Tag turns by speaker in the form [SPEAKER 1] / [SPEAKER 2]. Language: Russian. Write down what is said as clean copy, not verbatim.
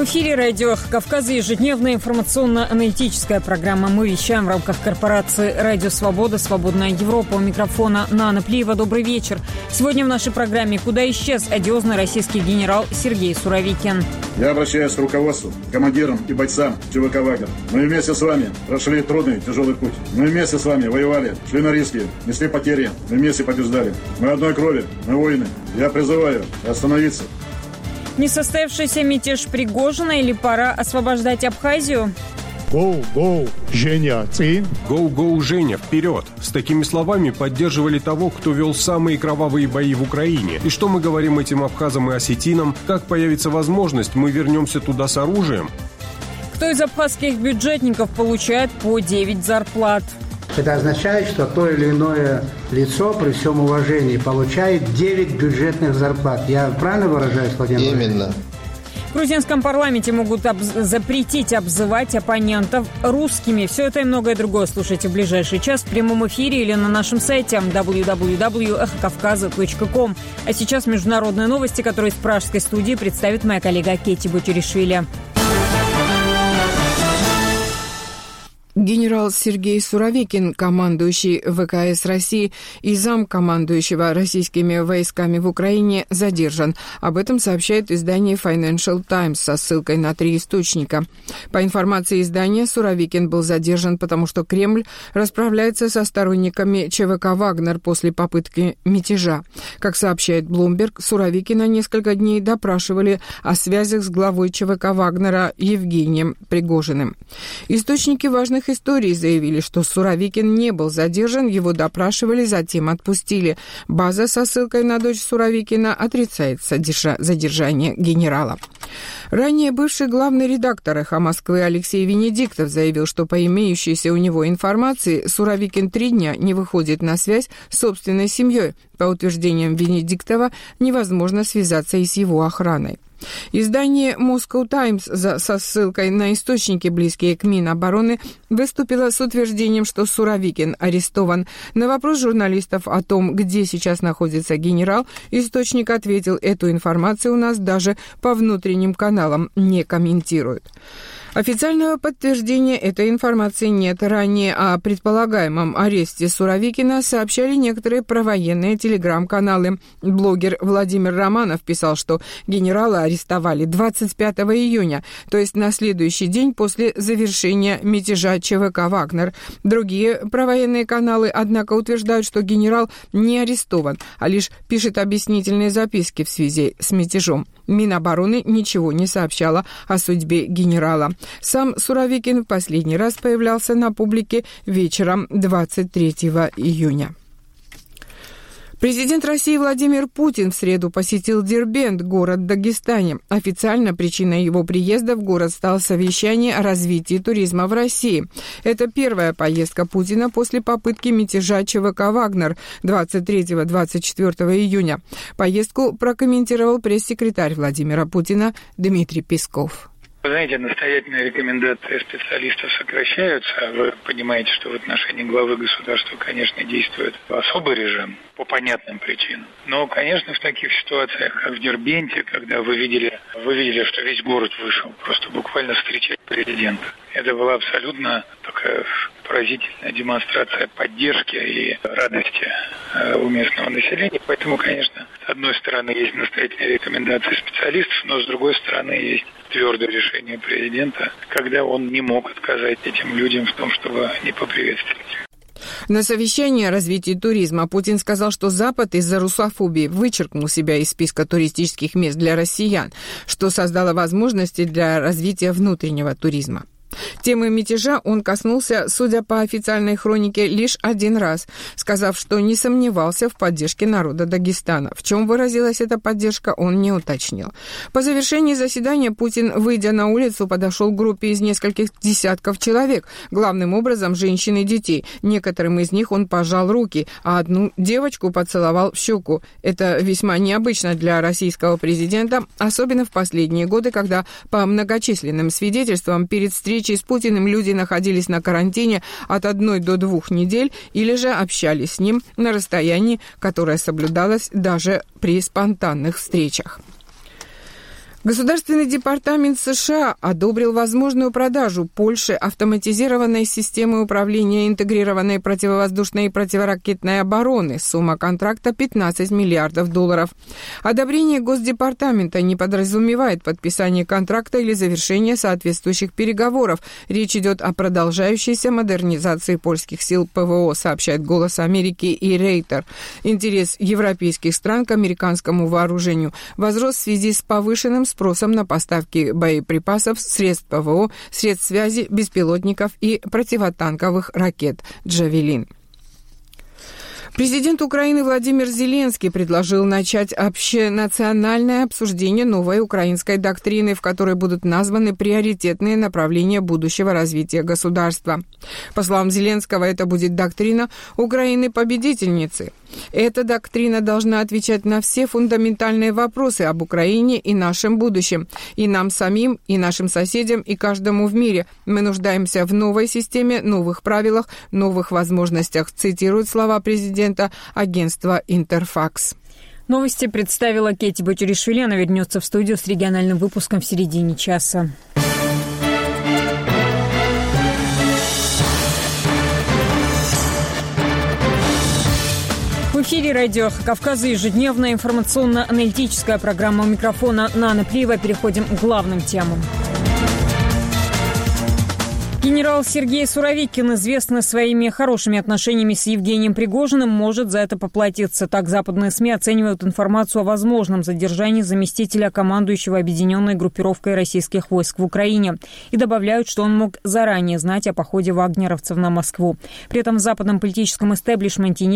[SPEAKER 1] эфире радио «Кавказа» ежедневная информационно-аналитическая программа. Мы вещаем в рамках корпорации «Радио Свобода», «Свободная Европа». У микрофона Нана Плиева. Добрый вечер. Сегодня в нашей программе «Куда исчез одиозный российский генерал Сергей Суровикин?».
[SPEAKER 2] Я обращаюсь к руководству, командирам и бойцам ЧВК «Вагнер». Мы вместе с вами прошли трудный, тяжелый путь. Мы вместе с вами воевали, шли на риски, несли потери. Мы вместе побеждали. Мы одной крови, мы воины. Я призываю остановиться.
[SPEAKER 1] Несостоявшийся мятеж Пригожина или пора освобождать Абхазию?
[SPEAKER 3] Go, Женя, ты?
[SPEAKER 4] Go, Женя, вперед! С такими словами поддерживали того, кто вел самые кровавые бои в Украине. И что мы говорим этим абхазам и осетинам? Как появится возможность, мы вернемся туда с оружием?
[SPEAKER 1] Кто из абхазских бюджетников получает по 9 зарплат?
[SPEAKER 5] Это означает, что то или иное лицо, при всем уважении, получает 9 бюджетных зарплат. Я правильно выражаюсь, Владимир?
[SPEAKER 6] Именно.
[SPEAKER 1] В грузинском парламенте могут запретить обзывать оппонентов русскими. Все это и многое другое слушайте в ближайший час в прямом эфире или на нашем сайте www.эхокавказа.ком. А сейчас международные новости, которые из пражской студии представит моя коллега Кетти Бутеришвили.
[SPEAKER 7] Генерал Сергей Суровикин, командующий ВКС России и замкомандующего российскими войсками в Украине, задержан. Об этом сообщает издание Financial Times со ссылкой на 3 источника. По информации издания, Суровикин был задержан, потому что Кремль расправляется со сторонниками ЧВК «Вагнер» после попытки мятежа. Как сообщает Bloomberg, Суровикина несколько дней допрашивали о связях с главой ЧВК «Вагнера» Евгением Пригожиным. Источники важных историй заявили, что Суровикин не был задержан, его допрашивали, затем отпустили. База со ссылкой на дочь Суровикина отрицает задержание генерала. Ранее бывший главный редактор «Эхо Москвы» Алексей Венедиктов заявил, что по имеющейся у него информации Суровикин 3 дня не выходит на связь с собственной семьей. По утверждениям Венедиктова, невозможно связаться и с его охраной. Издание Moscow Times со ссылкой на источники, близкие к Минобороны, выступило с утверждением, что Суровикин арестован. На вопрос журналистов о том, где сейчас находится генерал, источник ответил: эту информацию у нас даже по внутренним каналам не комментируют. Официального подтверждения этой информации нет. Ранее о предполагаемом аресте Суровикина сообщали некоторые провоенные телеграм-каналы. Блогер Владимир Романов писал, что генерала арестовали 25 июня, то есть на следующий день после завершения мятежа ЧВК «Вагнер». Другие провоенные каналы, однако, утверждают, что генерал не арестован, а лишь пишет объяснительные записки в связи с мятежом. Минобороны ничего не сообщала о судьбе генерала. Сам Суровикин в последний раз появлялся на публике вечером 23 июня. Президент России Владимир Путин в среду посетил Дербент, город в Дагестане. Официально причиной его приезда в город стало совещание о развитии туризма в России. Это первая поездка Путина после попытки мятежа ЧВК «Вагнер» 23-24 июня. Поездку прокомментировал пресс-секретарь Владимира Путина Дмитрий Песков.
[SPEAKER 8] Вы знаете, настоятельные рекомендации специалистов сокращаются. Вы понимаете, что в отношении главы государства, конечно, действует особый режим по понятным причинам. Но, конечно, в таких ситуациях, как в Дербенте, когда вы видели, что весь город вышел просто буквально встречать президента. Это была абсолютно такая поразительная демонстрация поддержки и радости у местного населения. Поэтому, конечно, с одной стороны, есть настоятельные рекомендации специалистов, но с другой стороны, есть твердое решение президента, когда он не мог отказать этим людям в том, чтобы они поприветствовали.
[SPEAKER 7] На совещании о развитии туризма Путин сказал, что Запад из-за русофобии вычеркнул себя из списка туристических мест для россиян, что создало возможности для развития внутреннего туризма. Темы мятежа он коснулся, судя по официальной хронике, лишь один раз, сказав, что не сомневался в поддержке народа Дагестана. В чем выразилась эта поддержка, он не уточнил. По завершении заседания Путин, выйдя на улицу, подошел к группе из нескольких десятков человек, главным образом женщин и детей. Некоторым из них он пожал руки, а одну девочку поцеловал в щеку. Это весьма необычно для российского президента, особенно в последние годы, когда по многочисленным свидетельствам перед встречей с Путиным люди находились на карантине от 1 до 2 недель или же общались с ним на расстоянии, которое соблюдалось даже при спонтанных встречах. Государственный департамент США одобрил возможную продажу Польше автоматизированной системы управления интегрированной противовоздушной и противоракетной обороны. Сумма контракта $15 миллиардов. Одобрение Госдепартамента не подразумевает подписание контракта или завершение соответствующих переговоров. Речь идет о продолжающейся модернизации польских сил ПВО, сообщает «Голос Америки» и Рейтер. Интерес европейских стран к американскому вооружению возрос в связи с повышенным спросом на поставки боеприпасов, средств ПВО, средств связи, беспилотников и противотанковых ракет «Джавелин». Президент Украины Владимир Зеленский предложил начать общенациональное обсуждение новой украинской доктрины, в которой будут названы приоритетные направления будущего развития государства. По словам Зеленского, это будет доктрина Украины-победительницы. Эта доктрина должна отвечать на все фундаментальные вопросы об Украине и нашем будущем. И нам самим, и нашим соседям, и каждому в мире. Мы нуждаемся в новой системе, новых правилах, новых возможностях, цитирует слова президента агентства «Интерфакс».
[SPEAKER 1] Новости представила Кэти Батюришвили. Она вернется в студию с региональным выпуском в середине часа. В эфире радио Кавказа ежедневная информационно-аналитическая программа. У микрофона Нана Плиева. Переходим к главным темам. Генерал Сергей Суровикин, известный своими хорошими отношениями с Евгением Пригожиным, может за это поплатиться. Так западные СМИ оценивают информацию о возможном задержании заместителя командующего объединенной группировкой российских войск в Украине. И добавляют, что он мог заранее знать о походе вагнеровцев на Москву. При этом в западном политическом истеблишменте